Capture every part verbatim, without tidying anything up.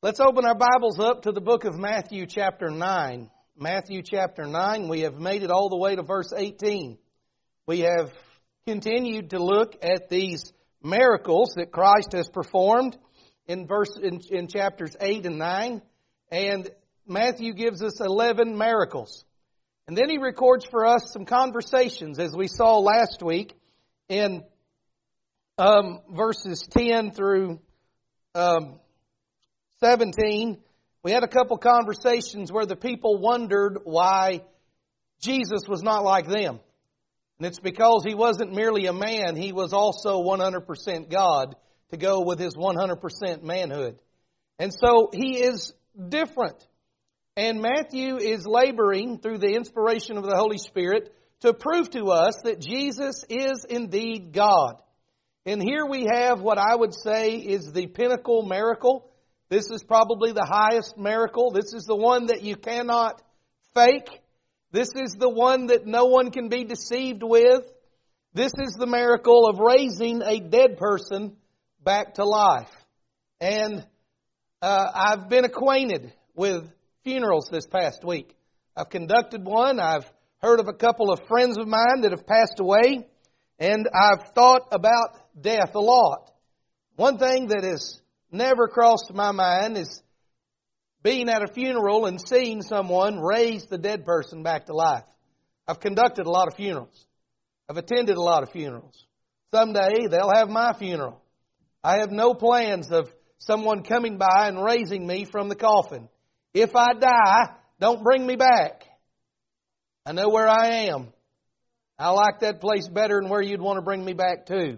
Let's open our Bibles up to the book of Matthew chapter nine. Matthew chapter nine, we have made it all the way to verse eighteen. We have continued to look at these miracles that Christ has performed in verse in, in chapters eight and nine. And Matthew gives us eleven miracles. And then he records for us some conversations, as we saw last week in um, verses ten through um, seventeen. We had a couple conversations where the people wondered why Jesus was not like them. And it's because He wasn't merely a man, He was also one hundred percent God to go with His one hundred percent manhood. And so He is different. And Matthew is laboring through the inspiration of the Holy Spirit to prove to us that Jesus is indeed God. And here we have what I would say is the pinnacle miracle. This is probably the highest miracle. This is the one that you cannot fake. This is the one that no one can be deceived with. This is the miracle of raising a dead person back to life. And uh, I've been acquainted with funerals this past week. I've conducted one. I've heard of a couple of friends of mine that have passed away. And I've thought about death a lot. One thing that has never crossed my mind is being at a funeral and seeing someone raise the dead person back to life. I've conducted a lot of funerals. I've attended a lot of funerals. Someday they'll have my funeral. I have no plans of someone coming by and raising me from the coffin. If I die, don't bring me back. I know where I am. I like that place better than where you'd want to bring me back to.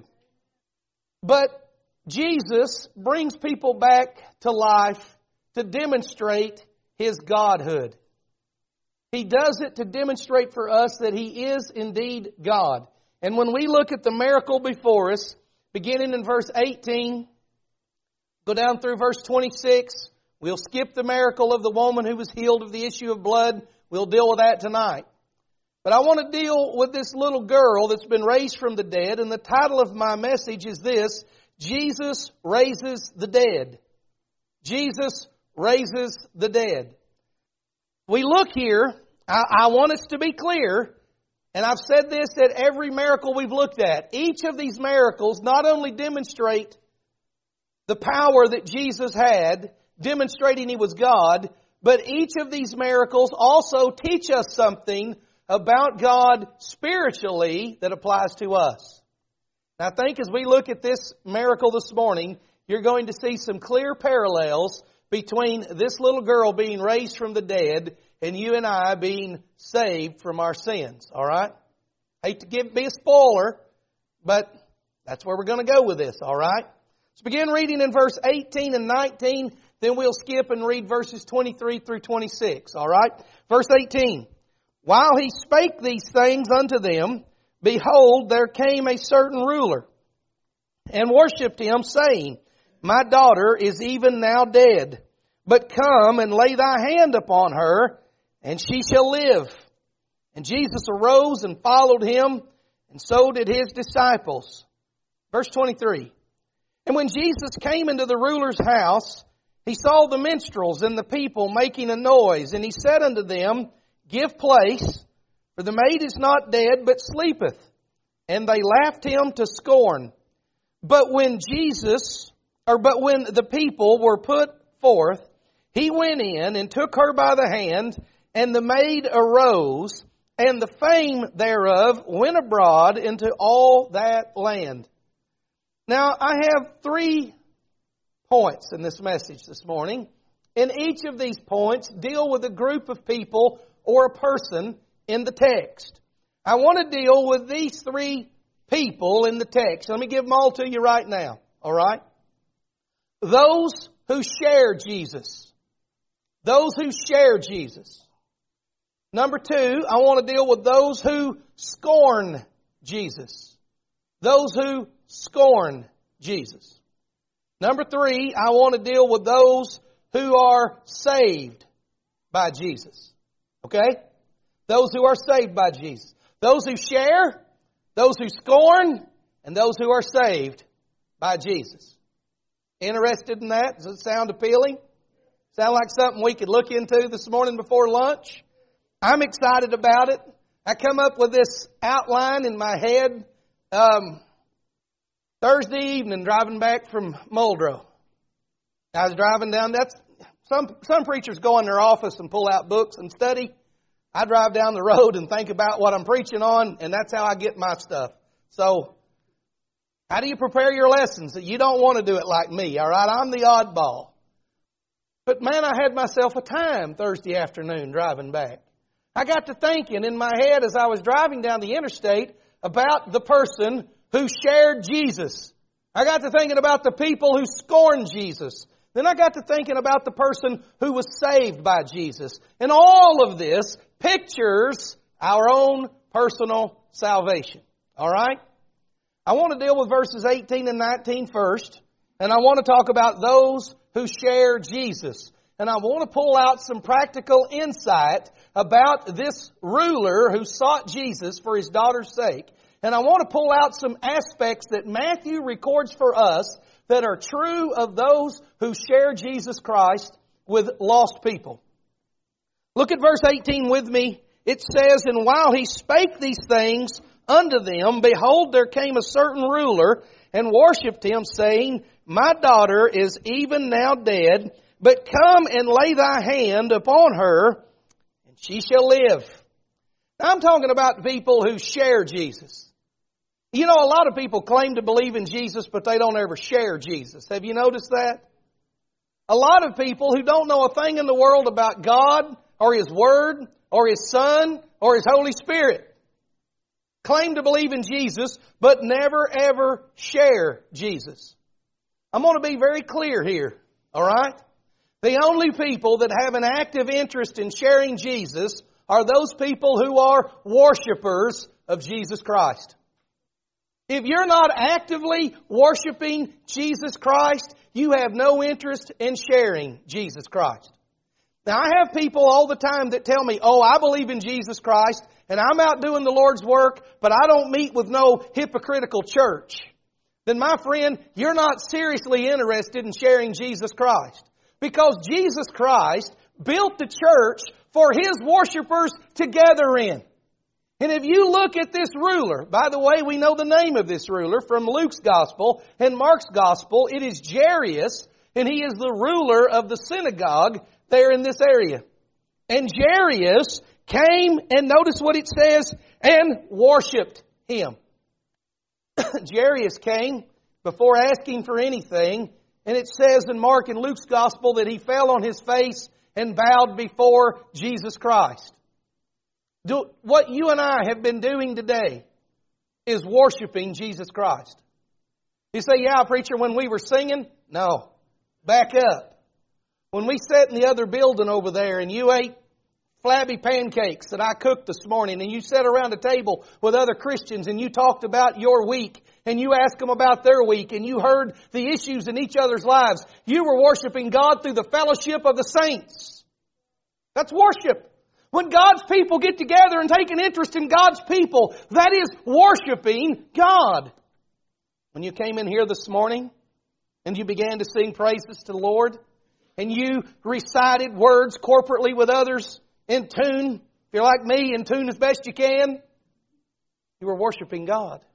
But Jesus brings people back to life to demonstrate His Godhood. He does it to demonstrate for us that He is indeed God. And when we look at the miracle before us, beginning in verse eighteen, go down through verse twenty-six, we'll skip the miracle of the woman who was healed of the issue of blood. We'll deal with that tonight. But I want to deal with this little girl that's been raised from the dead, and the title of my message is this: Jesus raises the dead. Jesus raises the dead. We look here, I, I want us to be clear, and I've said this at every miracle we've looked at. Each of these miracles not only demonstrate the power that Jesus had, demonstrating He was God, but each of these miracles also teach us something about God spiritually that applies to us. Now, I think as we look at this miracle this morning, you're going to see some clear parallels between this little girl being raised from the dead and you and I being saved from our sins. All right? Hate to give be a spoiler, but that's where we're going to go with this. All right? Let's begin reading in verse eighteen and nineteen. Then we'll skip and read verses twenty-three through twenty-six. All right? Verse eighteen. While He spake these things unto them, behold, there came a certain ruler, and worshipped Him, saying, My daughter is even now dead, but come and lay thy hand upon her, and she shall live. And Jesus arose and followed Him, and so did His disciples. Verse twenty-three. And when Jesus came into the ruler's house, He saw the minstrels and the people making a noise, and He said unto them, Give place, for the maid is not dead, but sleepeth. And they laughed Him to scorn. But when Jesus, or but when the people were put forth, He went in and took her by the hand, and the maid arose, and the fame thereof went abroad into all that land. Now, I have three points in this message this morning, and each of these points deal with a group of people or a person in the text. I want to deal with these three people in the text. Let me give them all to you right now. All right? Those who share Jesus. Those who share Jesus. Number two, I want to deal with those who scorn Jesus. Those who scorn Jesus. Number three, I want to deal with those who are saved by Jesus. Okay? Those who are saved by Jesus. Those who share, those who scorn, and those who are saved by Jesus. Interested in that? Does it sound appealing? Sound like something we could look into this morning before lunch? I'm excited about it. I come up with this outline in my head um, Thursday evening driving back from Muldrow. I was driving down. That's some some preachers go in their office and pull out books and study. I drive down the road and think about what I'm preaching on, and that's how I get my stuff. So, how do you prepare your lessons? You don't want to do it like me, all right? I'm the oddball. But man, I had myself a time Thursday afternoon driving back. I got to thinking in my head as I was driving down the interstate about the person who shared Jesus. I got to thinking about the people who scorned Jesus. Then I got to thinking about the person who was saved by Jesus. And all of this pictures our own personal salvation. All right? I want to deal with verses eighteen and nineteen first. And I want to talk about those who share Jesus. And I want to pull out some practical insight about this ruler who sought Jesus for his daughter's sake. And I want to pull out some aspects that Matthew records for us that are true of those who share Jesus Christ with lost people. Look at verse eighteen with me. It says, "And while he spake these things unto them, behold, there came a certain ruler and worshipped him, saying, My daughter is even now dead, but come and lay thy hand upon her, and she shall live." Now, I'm talking about people who share Jesus. You know, a lot of people claim to believe in Jesus, but they don't ever share Jesus. Have you noticed that? A lot of people who don't know a thing in the world about God or His Word or His Son or His Holy Spirit claim to believe in Jesus, but never ever share Jesus. I'm going to be very clear here, all right? The only people that have an active interest in sharing Jesus are those people who are worshipers of Jesus Christ. If you're not actively worshiping Jesus Christ, you have no interest in sharing Jesus Christ. Now, I have people all the time that tell me, oh, I believe in Jesus Christ, and I'm out doing the Lord's work, but I don't meet with no hypocritical church. Then, my friend, you're not seriously interested in sharing Jesus Christ. Because Jesus Christ built the church for His worshipers to gather in. And if you look at this ruler, by the way, we know the name of this ruler from Luke's Gospel and Mark's Gospel. It is Jairus, and he is the ruler of the synagogue there in this area. And Jairus came, and notice what it says, and worshipped him. Jairus came before asking for anything, and it says in Mark and Luke's Gospel that he fell on his face and bowed before Jesus Christ. Do, what you and I have been doing today is worshiping Jesus Christ. You say, yeah, preacher, when we were singing? No. Back up. When we sat in the other building over there and you ate flabby pancakes that I cooked this morning, and you sat around a table with other Christians and you talked about your week and you asked them about their week and you heard the issues in each other's lives, you were worshiping God through the fellowship of the saints. That's worship. When God's people get together and take an interest in God's people, that is worshiping God. When you came in here this morning and you began to sing praises to the Lord and you recited words corporately with others in tune, if you're like me, in tune as best you can, you were worshiping God.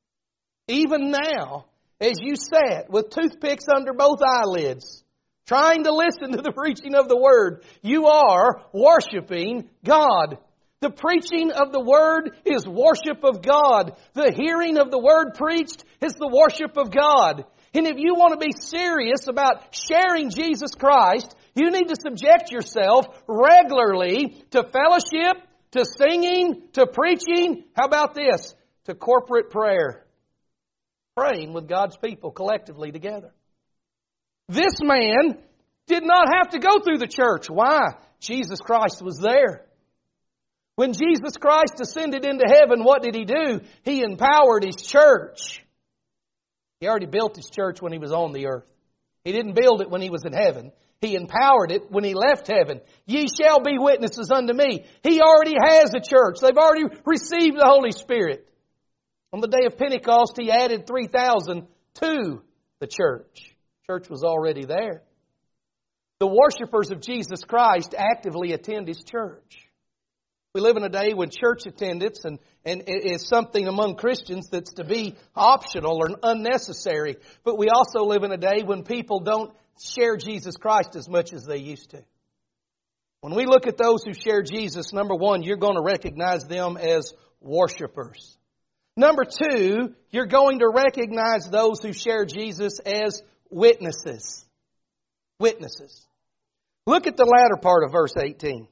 Even now, as you sat with toothpicks under both eyelids, trying to listen to the preaching of the Word, you are worshiping God. The preaching of the Word is worship of God. The hearing of the Word preached is the worship of God. And if you want to be serious about sharing Jesus Christ, you need to subject yourself regularly to fellowship, to singing, to preaching. How about this? To corporate prayer. Praying with God's people collectively together. This man did not have to go through the church. Why? Jesus Christ was there. When Jesus Christ ascended into heaven, what did He do? He empowered His church. He already built His church when He was on the earth. He didn't build it when He was in heaven. He empowered it when He left heaven. Ye shall be witnesses unto me. He already has a church. They've already received the Holy Spirit. On the day of Pentecost, He added three thousand to the church. Church was already there. The worshipers of Jesus Christ actively attend His church. We live in a day when church attendance and, and is something among Christians that's to be optional or unnecessary. But we also live in a day when people don't share Jesus Christ as much as they used to. When we look at those who share Jesus, number one, you're going to recognize them as worshipers. Number two, you're going to recognize those who share Jesus as witnesses. Witnesses. Look at the latter part of verse eighteen.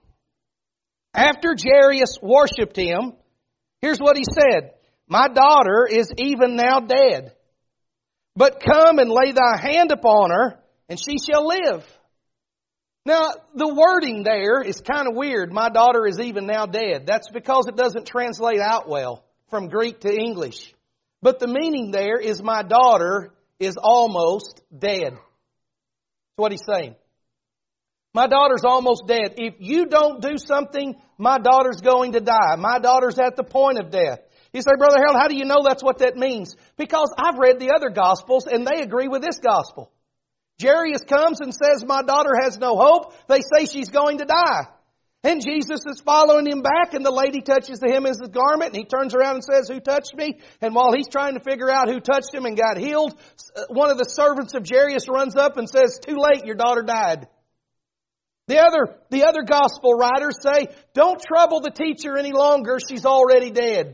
After Jairus worshipped him, here's what he said. My daughter is even now dead. But come and lay thy hand upon her, and she shall live. Now, the wording there is kind of weird. My daughter is even now dead. That's because it doesn't translate out well from Greek to English. But the meaning there is my daughter is almost dead. That's what he's saying. My daughter's almost dead. If you don't do something, my daughter's going to die. My daughter's at the point of death. You say, Brother Harold, how do you know that's what that means? Because I've read the other Gospels and they agree with this Gospel. Jairus comes and says, my daughter has no hope. They say she's going to die. And Jesus is following him back, and the lady touches him as his garment, and he turns around and says, who touched me? And while he's trying to figure out who touched him and got healed, one of the servants of Jairus runs up and says, too late, your daughter died. The other, the other gospel writers say, don't trouble the teacher any longer, she's already dead.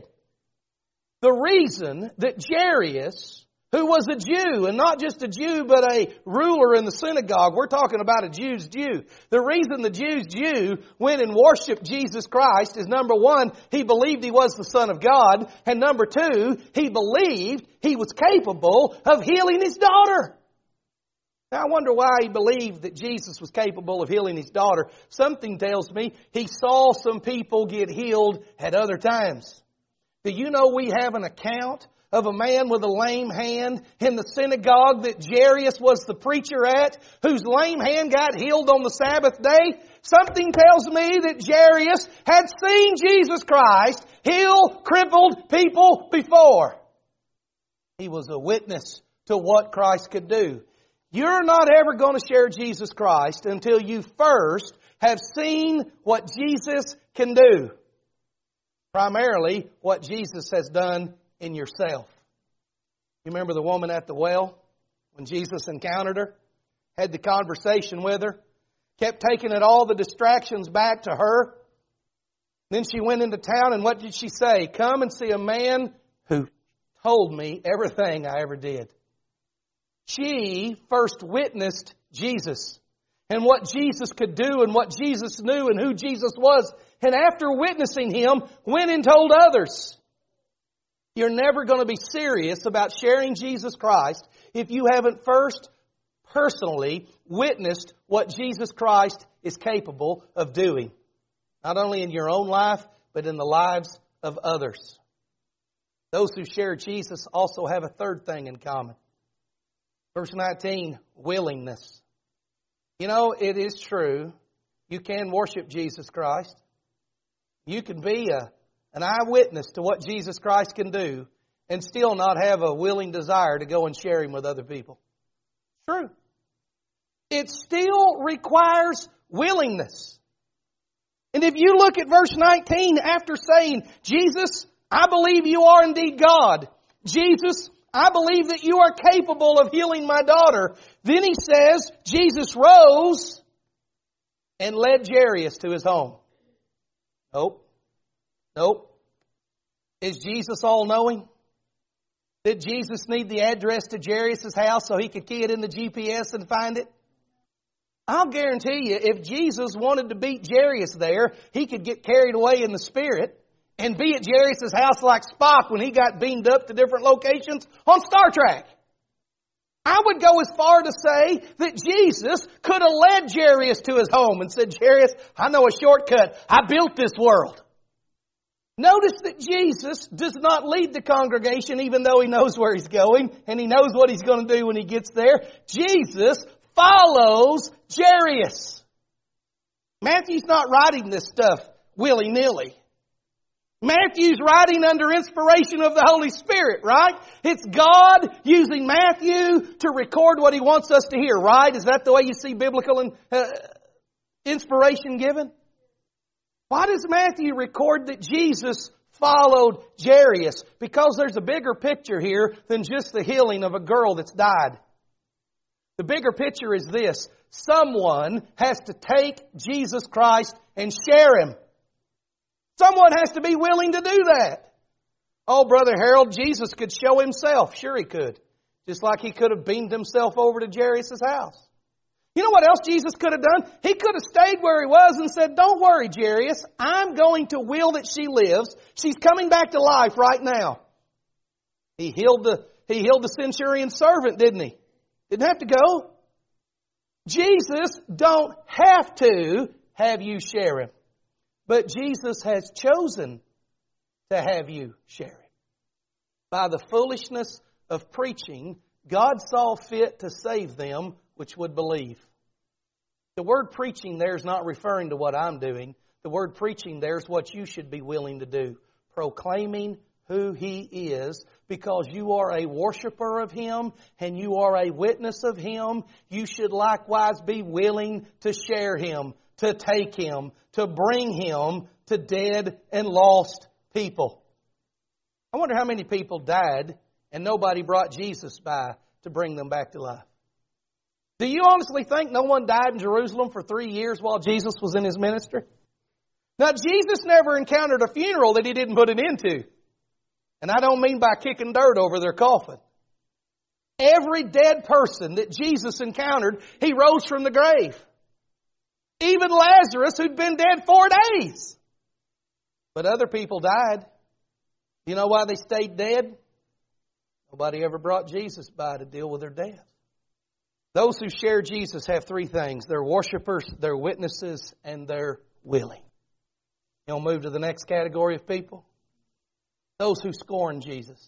The reason that Jairus, who was a Jew, and not just a Jew, but a ruler in the synagogue. We're talking about a Jew's Jew. The reason the Jew's Jew went and worshiped Jesus Christ is, number one, he believed he was the Son of God. And number two, he believed he was capable of healing his daughter. Now, I wonder why he believed that Jesus was capable of healing his daughter. Something tells me he saw some people get healed at other times. Do you know we have an account of a man with a lame hand in the synagogue that Jairus was the preacher at, whose lame hand got healed on the Sabbath day? Something tells me that Jairus had seen Jesus Christ heal crippled people before. He was a witness to what Christ could do. You're not ever going to share Jesus Christ until you first have seen what Jesus can do. Primarily, what Jesus has done in yourself. You remember the woman at the well when Jesus encountered her, had the conversation with her, kept taking it all the distractions back to her. Then she went into town, and what did she say? Come and see a man who told me everything I ever did. She first witnessed Jesus and what Jesus could do and what Jesus knew and who Jesus was. And after witnessing Him, went and told others. You're never going to be serious about sharing Jesus Christ if you haven't first personally witnessed what Jesus Christ is capable of doing. Not only in your own life, but in the lives of others. Those who share Jesus also have a third thing in common. Verse nineteen, willingness. You know, it is true. You can worship Jesus Christ. You can be a, an eyewitness to what Jesus Christ can do and still not have a willing desire to go and share Him with other people. True. It still requires willingness. And if you look at verse nineteen, after saying, Jesus, I believe you are indeed God. Jesus, I believe that you are capable of healing my daughter. Then he says, Jesus rose and led Jairus to his home. Nope. Nope. Is Jesus all-knowing? Did Jesus need the address to Jairus' house so he could key it in the G P S and find it? I'll guarantee you, if Jesus wanted to beat Jairus there, he could get carried away in the Spirit and be at Jairus' house like Spock when he got beamed up to different locations on Star Trek. I would go as far to say that Jesus could have led Jairus to his home and said, Jairus, I know a shortcut. I built this world. Notice that Jesus does not lead the congregation even though He knows where He's going and He knows what He's going to do when He gets there. Jesus follows Jairus. Matthew's not writing this stuff willy-nilly. Matthew's writing under inspiration of the Holy Spirit, right? It's God using Matthew to record what He wants us to hear, right? Is that the way you see biblical and, uh, inspiration given? Why does Matthew record that Jesus followed Jairus? Because there's a bigger picture here than just the healing of a girl that's died. The bigger picture is this. Someone has to take Jesus Christ and share Him. Someone has to be willing to do that. Oh, Brother Harold, Jesus could show Himself. Sure He could. Just like He could have beamed Himself over to Jairus' house. You know what else Jesus could have done? He could have stayed where He was and said, don't worry, Jairus. I'm going to will that she lives. She's coming back to life right now. He healed the, he healed the centurion's servant, didn't He? Didn't have to go. Jesus don't have to have you share Him. But Jesus has chosen to have you share Him. By the foolishness of preaching, God saw fit to save them which would believe. The word preaching there is not referring to what I'm doing. The word preaching there is what you should be willing to do. Proclaiming who He is, because you are a worshiper of Him and you are a witness of Him. You should likewise be willing to share Him, to take Him, to bring Him to dead and lost people. I wonder how many people died and nobody brought Jesus by to bring them back to life. Do you honestly think no one died in Jerusalem for three years while Jesus was in His ministry? Now, Jesus never encountered a funeral that He didn't put an end to. And I don't mean by kicking dirt over their coffin. Every dead person that Jesus encountered, He rose from the grave. Even Lazarus, who'd been dead four days. But other people died. You know why they stayed dead? Nobody ever brought Jesus by to deal with their death. Those who share Jesus have three things. They're worshipers, they're witnesses, and they're willing. You'll move to the next category of people. Those who scorn Jesus.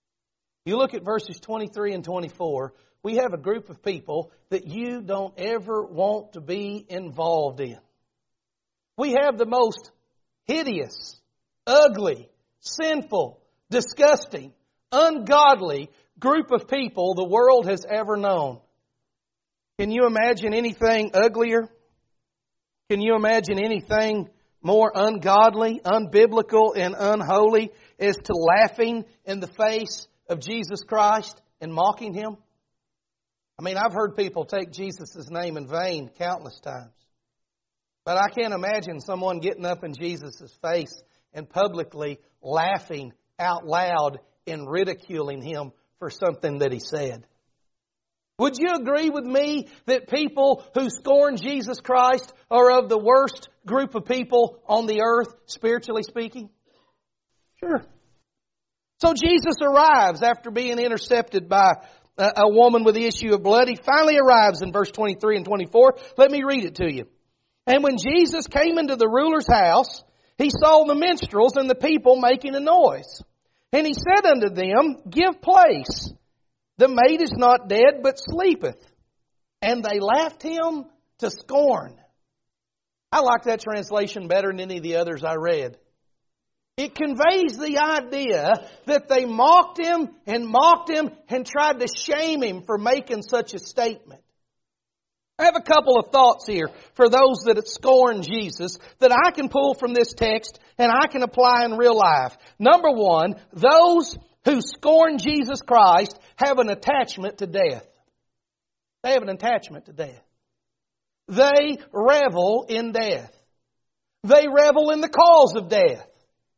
You look at verses twenty-three and twenty-four. We have a group of people that you don't ever want to be involved in. We have the most hideous, ugly, sinful, disgusting, ungodly group of people the world has ever known. Can you imagine anything uglier? Can you imagine anything more ungodly, unbiblical, and unholy as to laughing in the face of Jesus Christ and mocking Him? I mean, I've heard people take Jesus' name in vain countless times. But I can't imagine someone getting up in Jesus' face and publicly laughing out loud and ridiculing Him for something that He said. Would you agree with me that people who scorn Jesus Christ are of the worst group of people on the earth, spiritually speaking? Sure. So Jesus arrives after being intercepted by a woman with the issue of blood. He finally arrives in verse twenty-three and twenty-four. Let me read it to you. And when Jesus came into the ruler's house, He saw the minstrels and the people making a noise. And He said unto them, Give place. The maid is not dead, but sleepeth. And they laughed Him to scorn. I like that translation better than any of the others I read. It conveys the idea that they mocked Him and mocked Him and tried to shame Him for making such a statement. I have a couple of thoughts here for those that scorn Jesus that I can pull from this text and I can apply in real life. Number one, those who scorn Jesus Christ have an attachment to death. They have an attachment to death. They revel in death. They revel in the cause of death.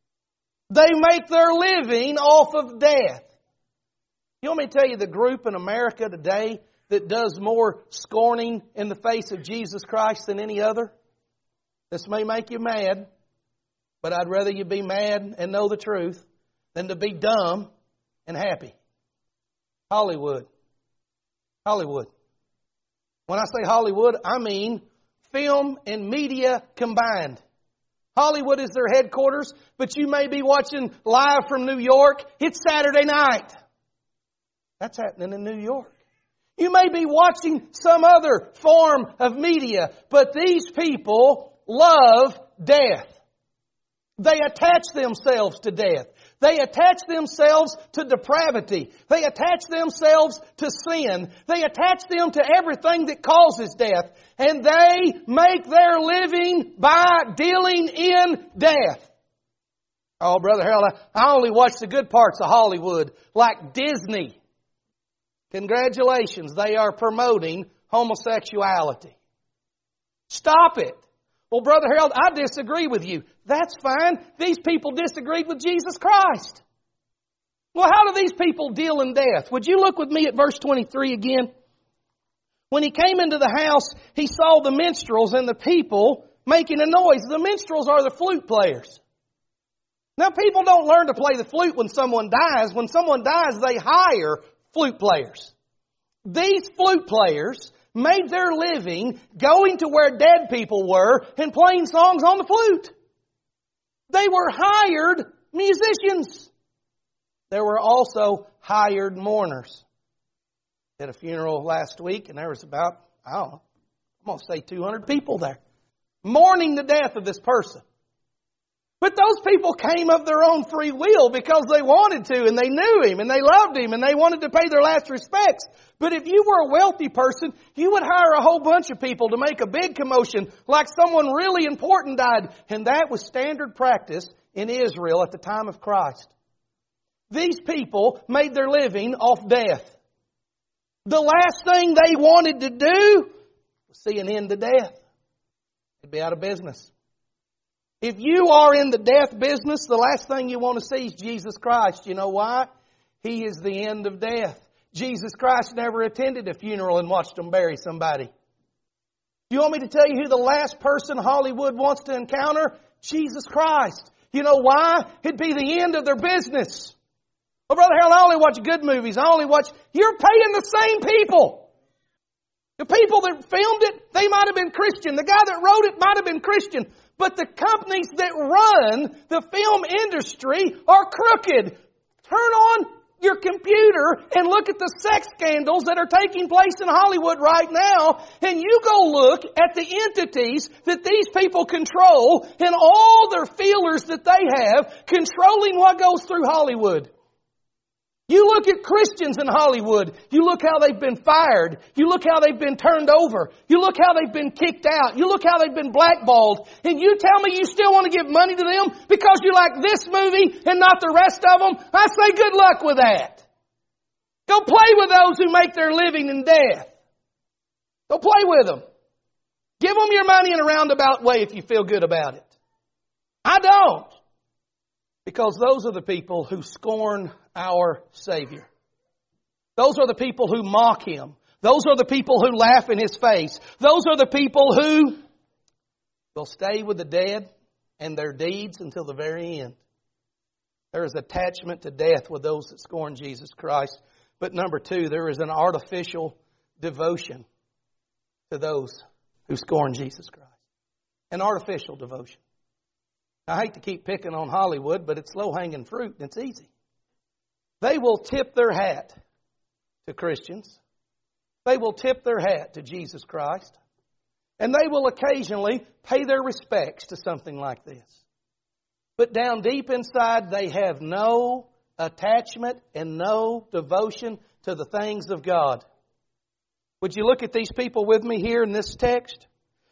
They make their living off of death. You want me to tell you the group in America today that does more scorning in the face of Jesus Christ than any other? This may make you mad, but I'd rather you be mad and know the truth than to be dumb and happy. Hollywood. Hollywood. When I say Hollywood, I mean film and media combined. Hollywood is their headquarters, but you may be watching live from New York. It's Saturday night. That's happening in New York. You may be watching some other form of media, but these people love death. They attach themselves to death. They attach themselves to depravity. They attach themselves to sin. They attach them to everything that causes death. And they make their living by dealing in death. Oh, Brother Harold, I only watch the good parts of Hollywood, like Disney. Congratulations, they are promoting homosexuality. Stop it. Well, Brother Harold, I disagree with you. That's fine. These people disagreed with Jesus Christ. Well, how do these people deal in death? Would you look with me at verse twenty-three again? When he came into the house, he saw the minstrels and the people making a noise. The minstrels are the flute players. Now, people don't learn to play the flute when someone dies. When someone dies, they hire flute players. These flute players made their living going to where dead people were and playing songs on the flute. They were hired musicians. There were also hired mourners. At a funeral last week, and there was about, I don't know, I'm going to say two hundred people there, mourning the death of this person. But those people came of their own free will because they wanted to, and they knew Him, and they loved Him, and they wanted to pay their last respects. But if you were a wealthy person, you would hire a whole bunch of people to make a big commotion like someone really important died. And that was standard practice in Israel at the time of Christ. These people made their living off death. The last thing they wanted to do was see an end to death. They'd be out of business. If you are in the death business, the last thing you want to see is Jesus Christ. You know why? He is the end of death. Jesus Christ never attended a funeral and watched them bury somebody. You want me to tell you who the last person Hollywood wants to encounter? Jesus Christ. You know why? It'd be the end of their business. Well, Brother Harold, I only watch good movies. I only watch... You're paying the same people. The people that filmed it, they might have been Christian. The guy that wrote it might have been Christian. But the companies that run the film industry are crooked. Turn on your computer and look at the sex scandals that are taking place in Hollywood right now, and you go look at the entities that these people control and all their feelers that they have controlling what goes through Hollywood. You look at Christians in Hollywood. You look how they've been fired. You look how they've been turned over. You look how they've been kicked out. You look how they've been blackballed. And you tell me you still want to give money to them because you like this movie and not the rest of them? I say good luck with that. Go play with those who make their living in death. Go play with them. Give them your money in a roundabout way if you feel good about it. I don't. Because those are the people who scorn our Savior. Those are the people who mock Him. Those are the people who laugh in His face. Those are the people who will stay with the dead and their deeds until the very end. There is attachment to death with those that scorn Jesus Christ. But number two, there is an artificial devotion to those who scorn Jesus Christ. An artificial devotion. I hate to keep picking on Hollywood, but it's low-hanging fruit and it's easy. They will tip their hat to Christians. They will tip their hat to Jesus Christ. And they will occasionally pay their respects to something like this. But down deep inside, they have no attachment and no devotion to the things of God. Would you look at these people with me here in this text?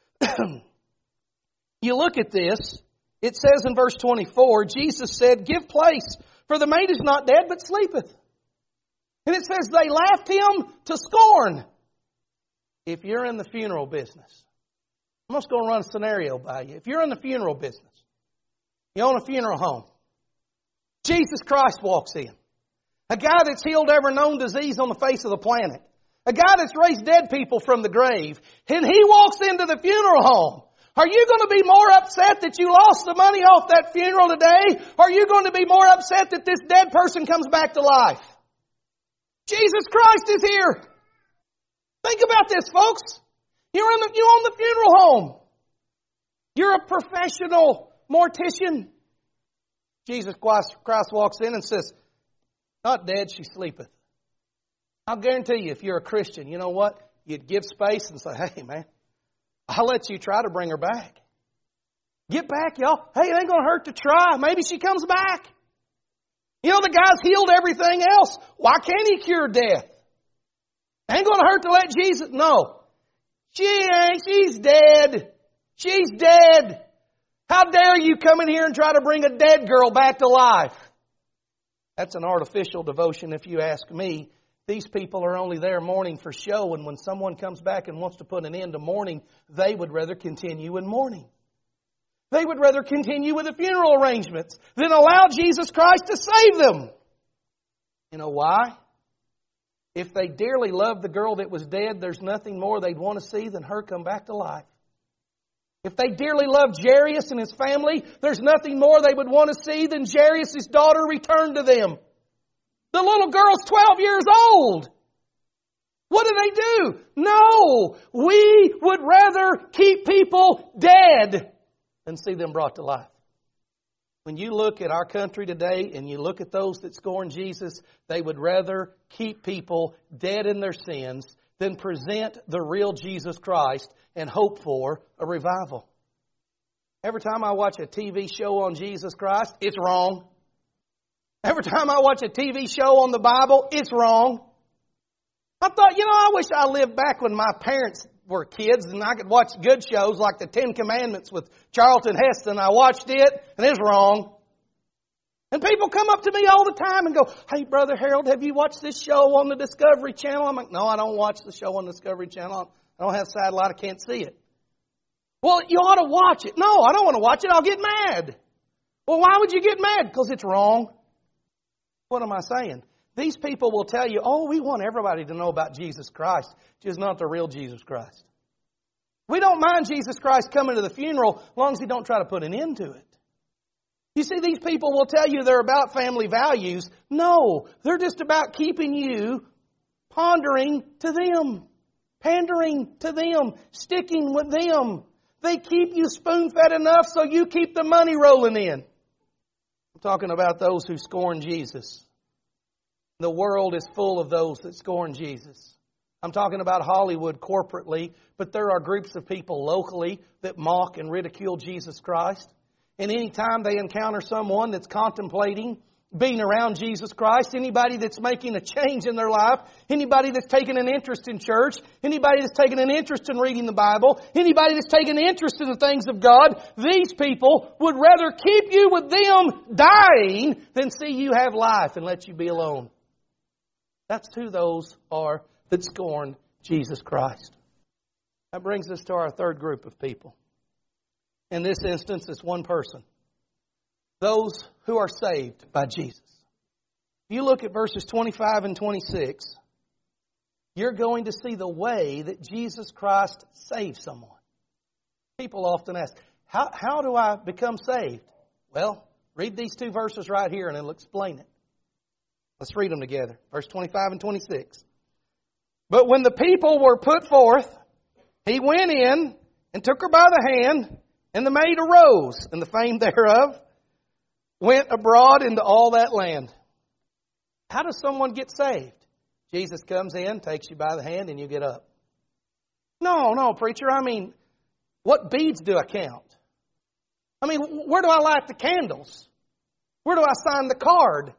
You look at this. It says in verse twenty-four, Jesus said, "Give place, for the maid is not dead, but sleepeth." And it says they laughed Him to scorn. If you're in the funeral business, I'm just going to run a scenario by you. If you're in the funeral business, you own a funeral home, Jesus Christ walks in. A guy that's healed every known disease on the face of the planet. A guy that's raised dead people from the grave. And He walks into the funeral home. Are you going to be more upset that you lost the money off that funeral today? Or are you going to be more upset that this dead person comes back to life? Jesus Christ is here. Think about this, folks. You're in the, you own the funeral home. You're a professional mortician. Jesus Christ walks in and says, "Not dead, she sleepeth." I'll guarantee you, if you're a Christian, you know what? You'd give space and say, "Hey, man, I'll let you try to bring her back. Get back, y'all. Hey, it ain't going to hurt to try. Maybe she comes back. You know, the guy's healed everything else. Why can't he cure death? Ain't going to hurt to let Jesus... No. She ain't. She's dead. She's dead. How dare you come in here and try to bring a dead girl back to life? That's an artificial devotion if you ask me. These people are only there mourning for show, and when someone comes back and wants to put an end to mourning, they would rather continue in mourning. They would rather continue with the funeral arrangements than allow Jesus Christ to save them. You know why? If they dearly loved the girl that was dead, there's nothing more they'd want to see than her come back to life. If they dearly loved Jairus and his family, there's nothing more they would want to see than Jairus' daughter return to them. The little girl's twelve years old. What do they do? No, we would rather keep people dead than see them brought to life. When you look at our country today and you look at those that scorn Jesus, they would rather keep people dead in their sins than present the real Jesus Christ and hope for a revival. Every time I watch a T V show on Jesus Christ, it's wrong. Every time I watch a T V show on the Bible, it's wrong. I thought, you know, I wish I lived back when my parents were kids and I could watch good shows like the Ten Commandments with Charlton Heston. I watched it and it's wrong. And people come up to me all the time and go, hey, Brother Harold, have you watched this show on the Discovery Channel? I'm like, no, I don't watch the show on the Discovery Channel. I don't have satellite. I can't see it. Well, you ought to watch it. No, I don't want to watch it. I'll get mad. Well, why would you get mad? Because it's wrong. What am I saying? These people will tell you, oh, we want everybody to know about Jesus Christ, just not the real Jesus Christ. We don't mind Jesus Christ coming to the funeral as long as He don't try to put an end to it. You see, these people will tell you they're about family values. No, they're just about keeping you pondering to them, pandering to them, sticking with them. They keep you spoon-fed enough so you keep the money rolling in. I'm talking about those who scorn Jesus. The world is full of those that scorn Jesus. I'm talking about Hollywood corporately, but there are groups of people locally that mock and ridicule Jesus Christ. And any time they encounter someone that's contemplating being around Jesus Christ, anybody that's making a change in their life, anybody that's taking an interest in church, anybody that's taking an interest in reading the Bible, anybody that's taking an interest in the things of God, these people would rather keep you with them dying than see you have life and let you be alone. That's who those are that scorn Jesus Christ. That brings us to our third group of people. In this instance, it's one person. Those who are saved by Jesus. If you look at verses twenty-five and twenty-six, you're going to see the way that Jesus Christ saves someone. People often ask, how, how do I become saved? Well, read these two verses right here and it'll explain it. Let's read them together. Verse twenty-five and twenty-six. But when the people were put forth, He went in and took her by the hand, and the maid arose, and the fame thereof went abroad into all that land. How does someone get saved? Jesus comes in, takes you by the hand, and you get up. No, no, preacher. I mean, what beads do I count? I mean, where do I light the candles? Where do I sign the card?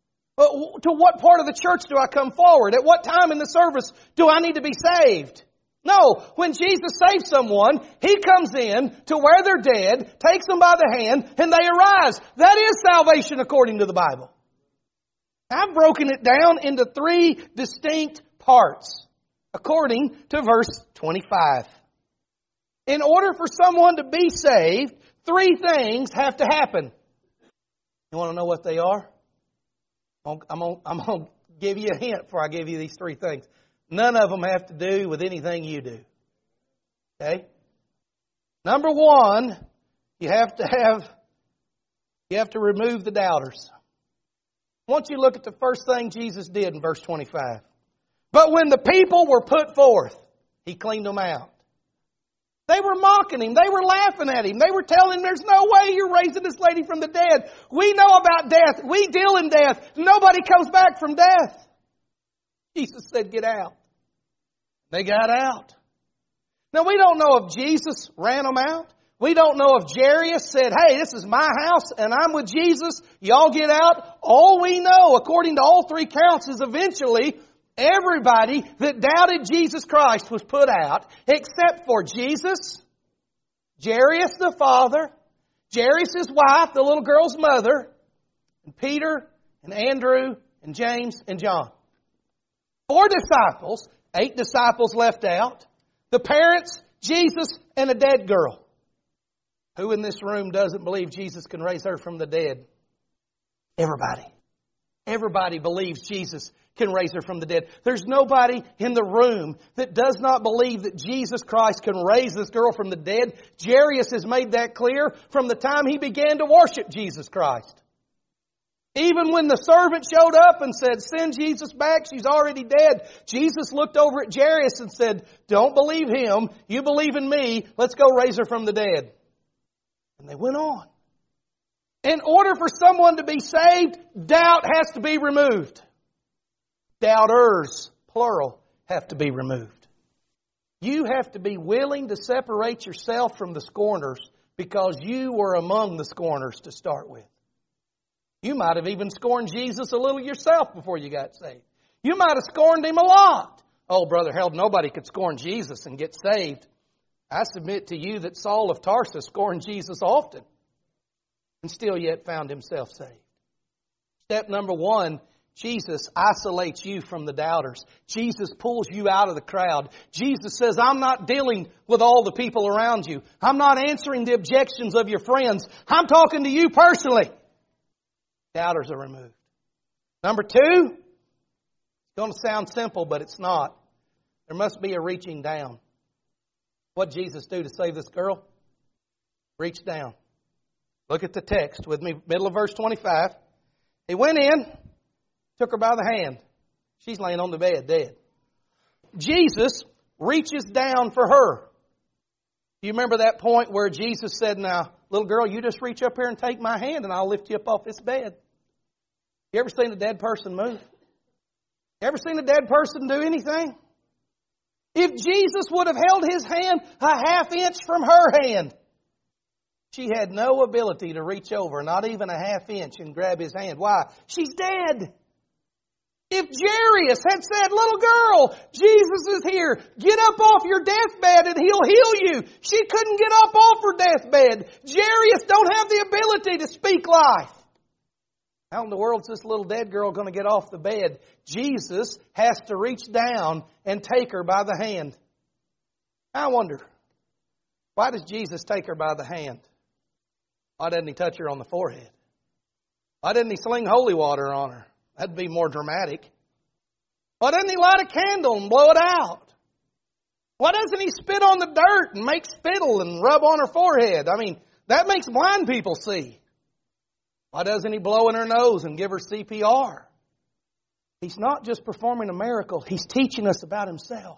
To what part of the church do I come forward? At what time in the service do I need to be saved? No, when Jesus saves someone, He comes in to where they're dead, takes them by the hand, and they arise. That is salvation according to the Bible. I've broken it down into three distinct parts according to verse twenty-five. In order for someone to be saved, three things have to happen. You want to know what they are? I'm going I'm to give you a hint before I give you these three things. None of them have to do with anything you do. Okay? Number one, you have to have, you have to remove the doubters. I want you to look at the first thing Jesus did in verse twenty-five. But when the people were put forth, He cleaned them out. They were mocking Him. They were laughing at Him. They were telling Him, there's no way you're raising this lady from the dead. We know about death. We deal in death. Nobody comes back from death. Jesus said, get out. They got out. Now, we don't know if Jesus ran them out. We don't know if Jairus said, hey, this is my house and I'm with Jesus. Y'all get out. All we know, according to all three counts, is eventually everybody that doubted Jesus Christ was put out, except for Jesus, Jairus the father, Jairus' wife, the little girl's mother, and Peter and Andrew and James and John. Four disciples, eight disciples left out, the parents, Jesus, and a dead girl. Who in this room doesn't believe Jesus can raise her from the dead? Everybody. Everybody believes Jesus can raise her from the dead. There's nobody in the room that does not believe that Jesus Christ can raise this girl from the dead. Jairus has made that clear from the time he began to worship Jesus Christ. Even when the servant showed up and said, send Jesus back, she's already dead. Jesus looked over at Jairus and said, don't believe him, you believe in me, let's go raise her from the dead. And they went on. In order for someone to be saved, doubt has to be removed. Doubters, plural, have to be removed. You have to be willing to separate yourself from the scorners because you were among the scorners to start with. You might have even scorned Jesus a little yourself before you got saved. You might have scorned Him a lot. Oh, Brother Harold, nobody could scorn Jesus and get saved. I submit to you that Saul of Tarsus scorned Jesus often and still yet found himself saved. Step number one, Jesus isolates you from the doubters. Jesus pulls you out of the crowd. Jesus says, I'm not dealing with all the people around you. I'm not answering the objections of your friends. I'm talking to you personally. Doubters are removed. Number two, it's going to sound simple, but it's not. There must be a reaching down. What did Jesus do to save this girl? Reach down. Look at the text with me, middle of verse twenty-five. He went in, took her by the hand. She's laying on the bed, dead. Jesus reaches down for her. Do you remember that point where Jesus said, now, little girl, you just reach up here and take my hand and I'll lift you up off this bed. You ever seen a dead person move? You ever seen a dead person do anything? If Jesus would have held His hand a half inch from her hand, she had no ability to reach over, not even a half inch, and grab His hand. Why? She's dead. If Jairus had said, little girl, Jesus is here, get up off your deathbed and He'll heal you. She couldn't get up off her deathbed. Jairus don't have the ability to speak life. How in the world is this little dead girl going to get off the bed? Jesus has to reach down and take her by the hand. I wonder, why does Jesus take her by the hand? Why doesn't He touch her on the forehead? Why didn't He sling holy water on her? That'd be more dramatic. Why doesn't He light a candle and blow it out? Why doesn't He spit on the dirt and make spittle and rub on her forehead? I mean, that makes blind people see. Why doesn't He blow in her nose and give her C P R? He's not just performing a miracle. He's teaching us about Himself.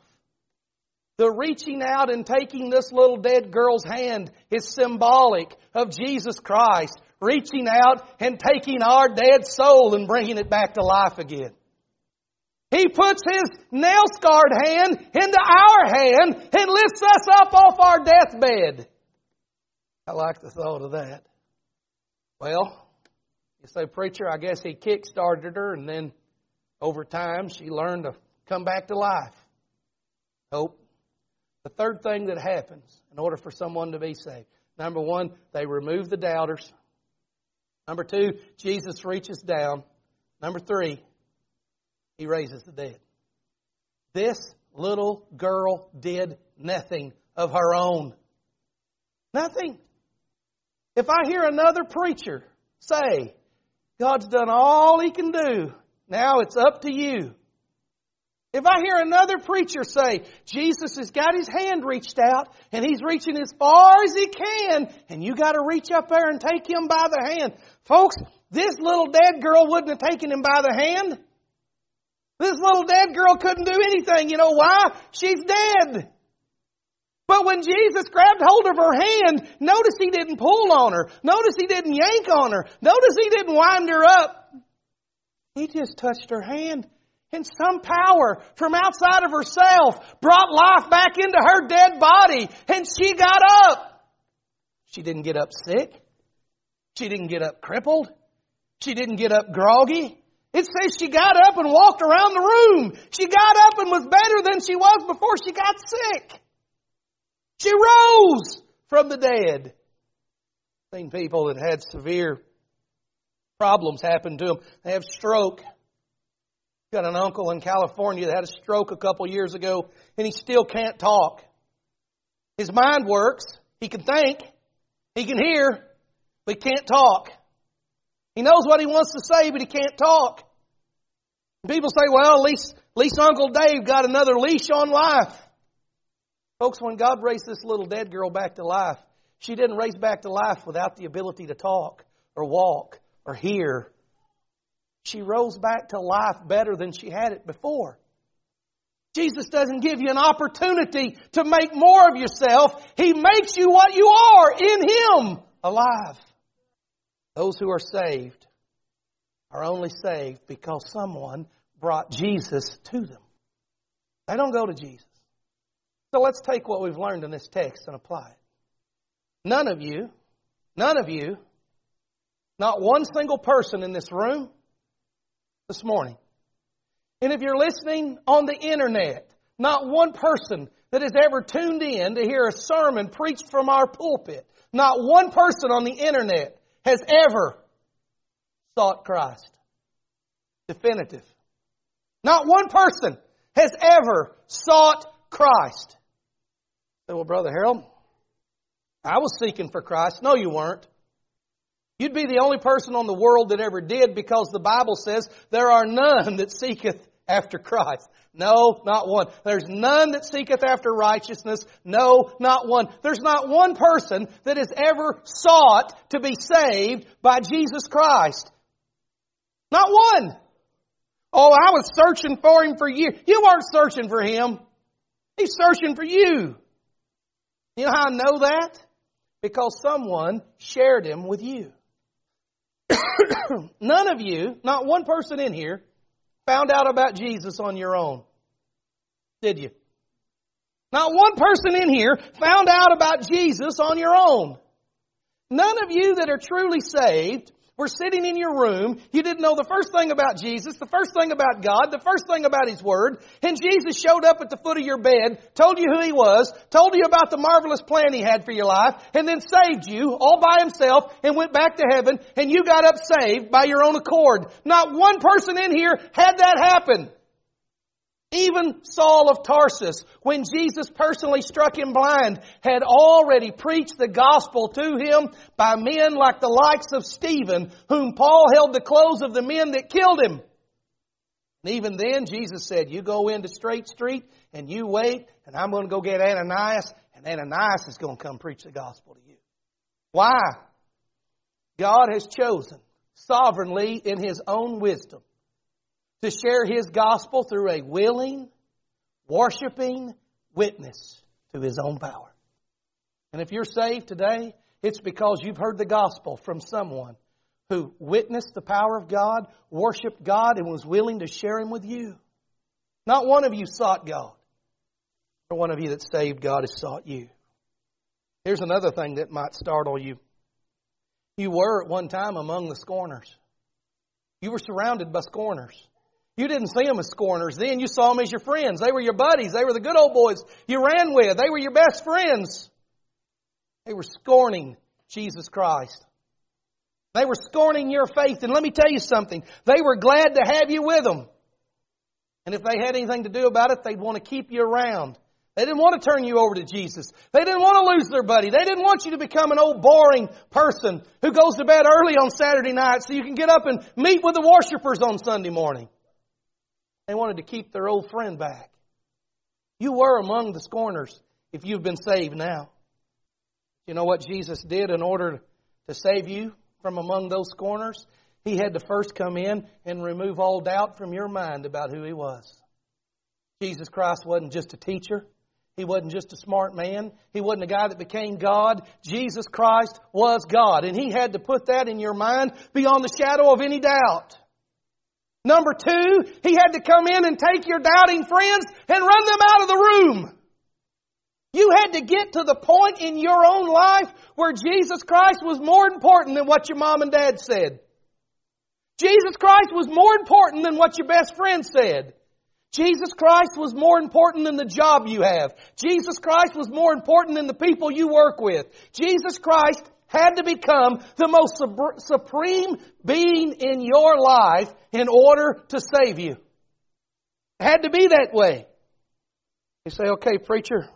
The reaching out and taking this little dead girl's hand is symbolic of Jesus Christ reaching out and taking our dead soul and bringing it back to life again. He puts His nail-scarred hand into our hand and lifts us up off our deathbed. I like the thought of that. Well, you say, preacher, I guess He kick-started her and then over time she learned to come back to life. Nope. The third thing that happens in order for someone to be saved. Number one, they remove the doubters. Number two, Jesus reaches down. Number three, He raises the dead. This little girl did nothing of her own. Nothing. If I hear another preacher say, God's done all He can do, now it's up to you. If I hear another preacher say, Jesus has got His hand reached out and He's reaching as far as He can and you got to reach up there and take Him by the hand. Folks, this little dead girl wouldn't have taken Him by the hand. This little dead girl couldn't do anything. You know why? She's dead. But when Jesus grabbed hold of her hand, notice He didn't pull on her. Notice He didn't yank on her. Notice He didn't wind her up. He just touched her hand. And some power from outside of herself brought life back into her dead body. And she got up. She didn't get up sick. She didn't get up crippled. She didn't get up groggy. It says she got up and walked around the room. She got up and was better than she was before she got sick. She rose from the dead. I've seen people that had severe problems happen to them. They have stroke. Got an uncle in California that had a stroke a couple years ago, and he still can't talk. His mind works. He can think. He can hear, but he can't talk. He knows what he wants to say, but he can't talk. And people say, well, at least, at least Uncle Dave got another leash on life. Folks, when God raised this little dead girl back to life, she didn't raise back to life without the ability to talk or walk or hear. She rose back to life better than she had it before. Jesus doesn't give you an opportunity to make more of yourself. He makes you what you are in Him, alive. Those who are saved are only saved because someone brought Jesus to them. They don't go to Jesus. So let's take what we've learned in this text and apply it. None of you, none of you, not one single person in this room this morning, and if you're listening on the internet, not one person that has ever tuned in to hear a sermon preached from our pulpit, not one person on the internet has ever sought Christ. Definitive. Not one person has ever sought Christ. Say, well, Brother Harold, I was seeking for Christ. No, you weren't. You'd be the only person on the world that ever did, because the Bible says there are none that seeketh after Christ. No, not one. There's none that seeketh after righteousness. No, not one. There's not one person that has ever sought to be saved by Jesus Christ. Not one. Oh, I was searching for Him for years. You weren't searching for Him. He's searching for you. You know how I know that? Because someone shared Him with you. None of you, not one person in here, found out about Jesus on your own. Did you? Not one person in here found out about Jesus on your own. None of you that are truly saved were sitting in your room. You didn't know the first thing about Jesus, the first thing about God, the first thing about His Word. And Jesus showed up at the foot of your bed, told you who He was, told you about the marvelous plan He had for your life, and then saved you all by Himself and went back to heaven, and you got up saved by your own accord. Not one person in here had that happen. Even Saul of Tarsus, when Jesus personally struck him blind, had already preached the gospel to him by men like the likes of Stephen, whom Paul held the clothes of the men that killed him. And even then, Jesus said, you go into Straight Street and you wait, and I'm going to go get Ananias, and Ananias is going to come preach the gospel to you. Why? God has chosen sovereignly in His own wisdom to share His gospel through a willing, worshiping witness to His own power. And if you're saved today, it's because you've heard the gospel from someone who witnessed the power of God, worshiped God, and was willing to share Him with you. Not one of you sought God. Or one of you that's saved, God has sought you. Here's another thing that might startle you. You were at one time among the scorners. You were surrounded by scorners. You didn't see them as scorners then. You saw them as your friends. They were your buddies. They were the good old boys you ran with. They were your best friends. They were scorning Jesus Christ. They were scorning your faith. And let me tell you something. They were glad to have you with them. And if they had anything to do about it, they'd want to keep you around. They didn't want to turn you over to Jesus. They didn't want to lose their buddy. They didn't want you to become an old boring person who goes to bed early on Saturday night so you can get up and meet with the worshipers on Sunday morning. They wanted to keep their old friend back. You were among the scorners if you've been saved now. You know what Jesus did in order to save you from among those scorners? He had to first come in and remove all doubt from your mind about who He was. Jesus Christ wasn't just a teacher. He wasn't just a smart man. He wasn't a guy that became God. Jesus Christ was God. And He had to put that in your mind beyond the shadow of any doubt. Number two, He had to come in and take your doubting friends and run them out of the room. You had to get to the point in your own life where Jesus Christ was more important than what your mom and dad said. Jesus Christ was more important than what your best friend said. Jesus Christ was more important than the job you have. Jesus Christ was more important than the people you work with. Jesus Christ had to become the most supreme being in your life in order to save you. It had to be that way. You say, okay, preacher,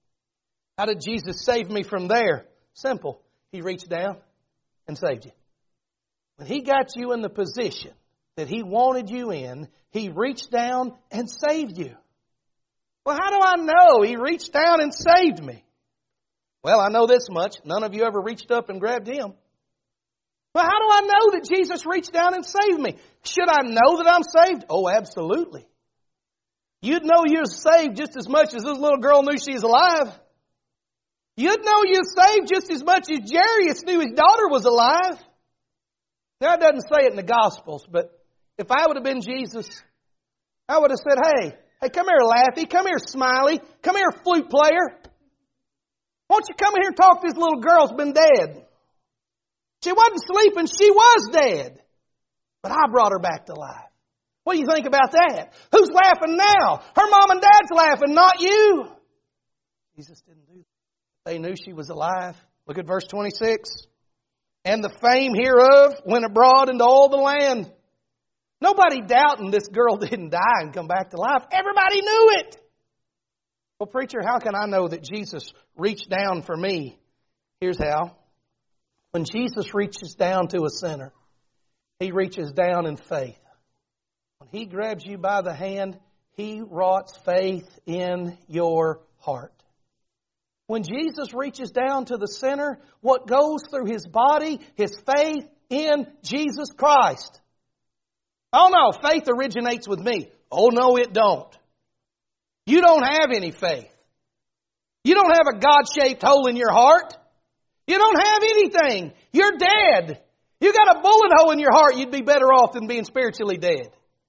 how did Jesus save me from there? Simple. He reached down and saved you. When He got you in the position that He wanted you in, He reached down and saved you. Well, how do I know He reached down and saved me? Well, I know this much. None of you ever reached up and grabbed Him. Well, how do I know that Jesus reached down and saved me? Should I know that I'm saved? Oh, absolutely. You'd know you're saved just as much as this little girl knew she's alive. You'd know you're saved just as much as Jairus knew his daughter was alive. Now, it doesn't say it in the Gospels, but if I would have been Jesus, I would have said, hey, hey, come here, Laffy. Come here, Smiley. Come here, flute player. Why don't you come here and talk to this little girl who's been dead? She wasn't sleeping. She was dead. But I brought her back to life. What do you think about that? Who's laughing now? Her mom and dad's laughing, not you. Jesus didn't do that. They knew she was alive. Look at verse twenty-six. And the fame hereof went abroad into all the land. Nobody doubting this girl didn't die and come back to life. Everybody knew it. Well, preacher, how can I know that Jesus reached down for me? Here's how. When Jesus reaches down to a sinner, He reaches down in faith. When He grabs you by the hand, He wrought faith in your heart. When Jesus reaches down to the sinner, what goes through his body is faith in Jesus Christ. Oh no, faith originates with me. Oh no, it don't. You don't have any faith. You don't have a God-shaped hole in your heart. You don't have anything. You're dead. You got a bullet hole in your heart, you'd be better off than being spiritually dead.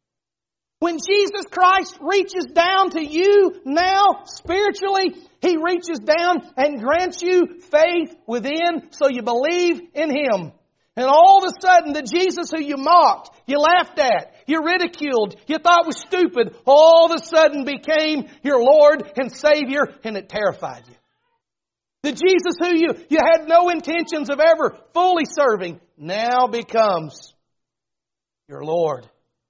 When Jesus Christ reaches down to you now, spiritually, He reaches down and grants you faith within so you believe in Him. And all of a sudden, the Jesus who you mocked, you laughed at, you ridiculed, you thought was stupid, all of a sudden became your Lord and Savior, and it terrified you. The Jesus who you, you had no intentions of ever fully serving now becomes your Lord.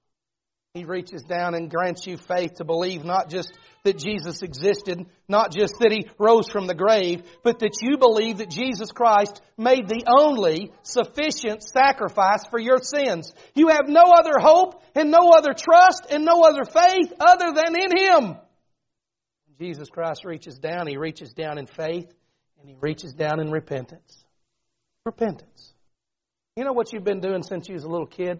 He reaches down and grants you faith to believe not just that Jesus existed, not just that He rose from the grave, but that you believe that Jesus Christ made the only sufficient sacrifice for your sins. You have no other hope and no other trust and no other faith other than in Him. When Jesus Christ reaches down, He reaches down in faith and He reaches down in repentance. Repentance. You know what you've been doing since you was a little kid?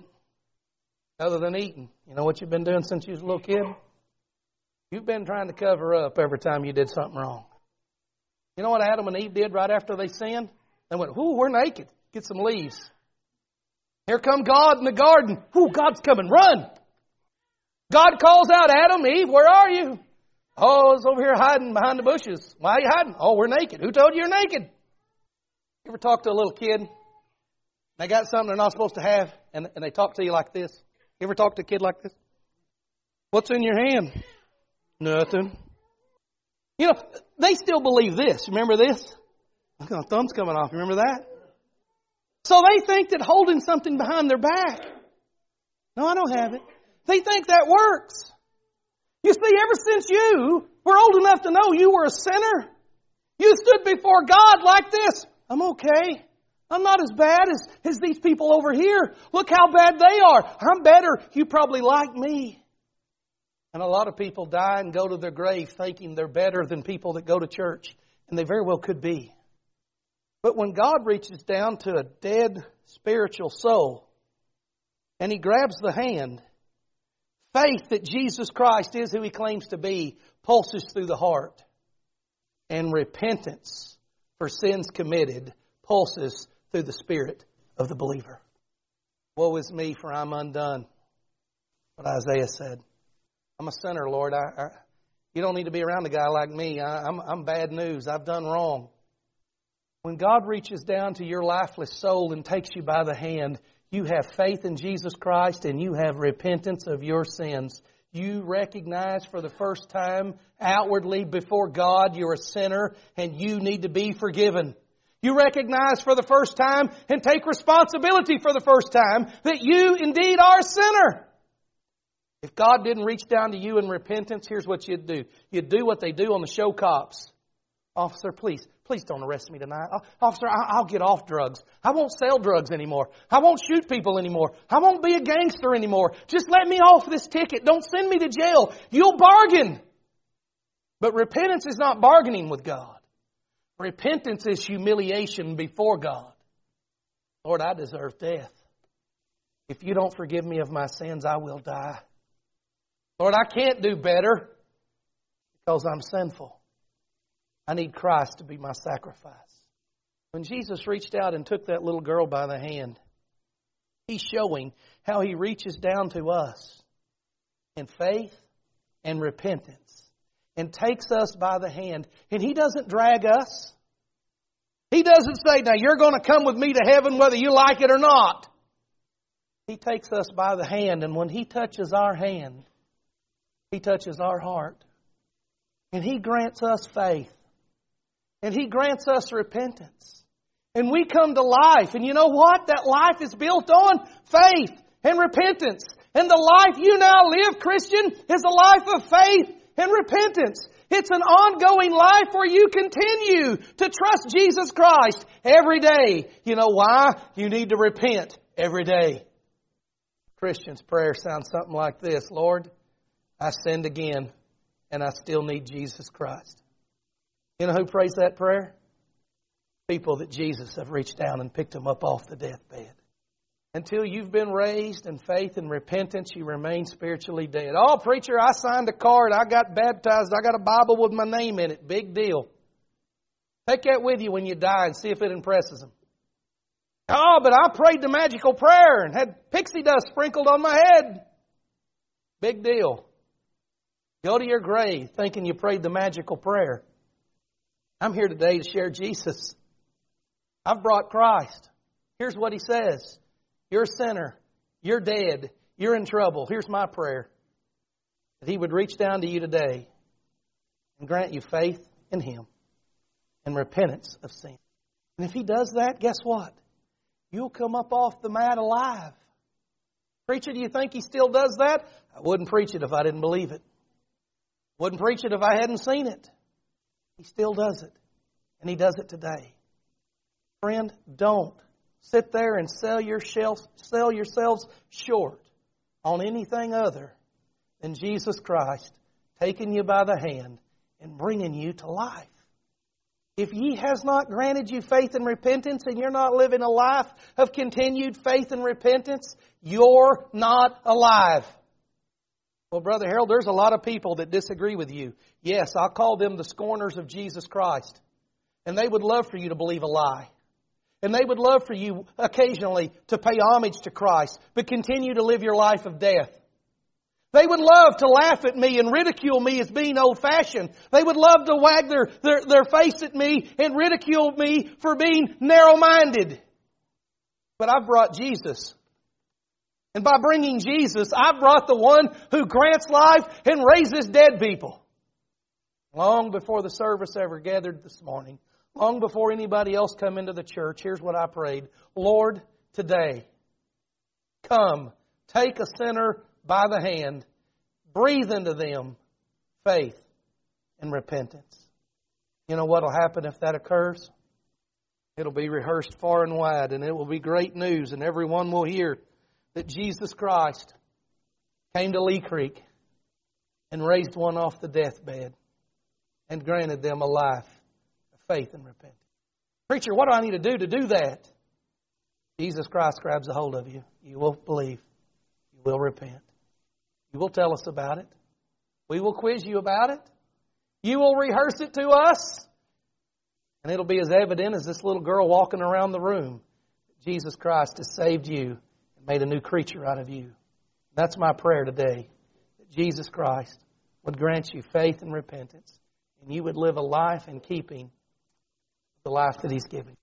Other than eating. You know what you've been doing since you was a little kid? You've been trying to cover up every time you did something wrong. You know what Adam and Eve did right after they sinned? They went, ooh, we're naked. Get some leaves. Here come God in the garden. Ooh, God's coming. Run. God calls out, Adam, Eve, where are you? Oh, I was over here hiding behind the bushes. Why are you hiding? Oh, we're naked. Who told you you're naked? You ever talk to a little kid? They got something they're not supposed to have, and, and they talk to you like this. You ever talk to a kid like this? What's in your hand? Nothing. You know, they still believe this. Remember this? My thumb's coming off. Remember that? So they think that holding something behind their back. No, I don't have it. They think that works. You see, ever since you were old enough to know you were a sinner, you stood before God like this. I'm okay. I'm not as bad as, as these people over here. Look how bad they are. I'm better. You probably like me. And a lot of people die and go to their grave thinking they're better than people that go to church. And they very well could be. But when God reaches down to a dead spiritual soul and He grabs the hand, faith that Jesus Christ is who He claims to be pulses through the heart. And repentance for sins committed pulses through the spirit of the believer. Woe is me, for I'm undone. What Isaiah said. I'm a sinner, Lord. I, I, You don't need to be around a guy like me. I, I'm, I'm bad news. I've done wrong. When God reaches down to your lifeless soul and takes you by the hand, you have faith in Jesus Christ and you have repentance of your sins. You recognize for the first time outwardly before God you're a sinner and you need to be forgiven. You recognize for the first time and take responsibility for the first time that you indeed are a sinner. If God didn't reach down to you in repentance, here's what you'd do. You'd do what they do on the show cops. Officer, please, please don't arrest me tonight. Officer, I'll get off drugs. I won't sell drugs anymore. I won't shoot people anymore. I won't be a gangster anymore. Just let me off this ticket. Don't send me to jail. You'll bargain. But repentance is not bargaining with God. Repentance is humiliation before God. Lord, I deserve death. If you don't forgive me of my sins, I will die. Lord, I can't do better because I'm sinful. I need Christ to be my sacrifice. When Jesus reached out and took that little girl by the hand, He's showing how He reaches down to us in faith and repentance and takes us by the hand. And He doesn't drag us. He doesn't say, now you're going to come with me to heaven whether you like it or not. He takes us by the hand, and when He touches our hand, He touches our heart. And He grants us faith. And He grants us repentance. And we come to life. And you know what? That life is built on faith and repentance. And the life you now live, Christian, is a life of faith and repentance. It's an ongoing life where you continue to trust Jesus Christ every day. You know why? You need to repent every day. Christian's prayer sounds something like this. Lord, I sinned again and I still need Jesus Christ. You know who prays that prayer? People that Jesus have reached down and picked them up off the deathbed. Until you've been raised in faith and repentance, you remain spiritually dead. Oh, preacher, I signed a card. I got baptized. I got a Bible with my name in it. Big deal. Take that with you when you die and see if it impresses them. Oh, but I prayed the magical prayer and had pixie dust sprinkled on my head. Big deal. Go to your grave thinking you prayed the magical prayer. I'm here today to share Jesus. I've brought Christ. Here's what He says. You're a sinner. You're dead. You're in trouble. Here's my prayer. That He would reach down to you today and grant you faith in Him and repentance of sin. And if He does that, guess what? You'll come up off the mat alive. Preacher, do you think He still does that? I wouldn't preach it if I didn't believe it. Wouldn't preach it if I hadn't seen it. He still does it. And He does it today. Friend, don't sit there and sell yourselves, sell yourselves short on anything other than Jesus Christ taking you by the hand and bringing you to life. If He has not granted you faith and repentance and you're not living a life of continued faith and repentance, you're not alive. Well, Brother Harold, there's a lot of people that disagree with you. Yes, I'll call them the scorners of Jesus Christ. And they would love for you to believe a lie. And they would love for you occasionally to pay homage to Christ, but continue to live your life of death. They would love to laugh at me and ridicule me as being old-fashioned. They would love to wag their, their, their face at me and ridicule me for being narrow-minded. But I've brought Jesus. And by bringing Jesus, I've brought the one who grants life and raises dead people. Long before the service ever gathered this morning, long before anybody else come into the church, here's what I prayed. Lord, today, come, take a sinner by the hand, breathe into them faith and repentance. You know what will happen if that occurs? It'll be rehearsed far and wide, and it will be great news, and everyone will hear that Jesus Christ came to Lee Creek and raised one off the deathbed and granted them a life of faith and repentance. Preacher, what do I need to do to do that? Jesus Christ grabs a hold of you. You will believe. You will repent. You will tell us about it. We will quiz you about it. You will rehearse it to us. And it'll be as evident as this little girl walking around the room. Jesus Christ has saved you and made a new creature out of you. That's my prayer today. That Jesus Christ would grant you faith and repentance, and you would live a life in keeping the life that He's given you.